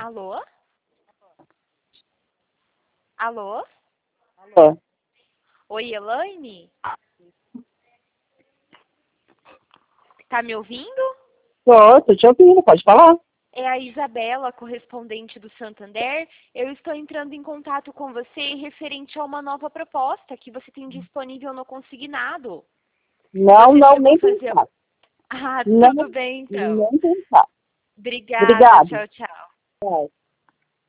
Alô? Alô? Alô? Oi, Elaine? Tá me ouvindo? Tô te ouvindo, pode falar. É a Isabela, correspondente do Santander. Eu estou entrando em contato com você referente a uma nova proposta que você tem disponível no consignado. Não, Você chegou nem a fazer... pensar. Ah, Não, tudo bem então. nem pensar. Obrigada, Obrigada. tchau, tchau. É.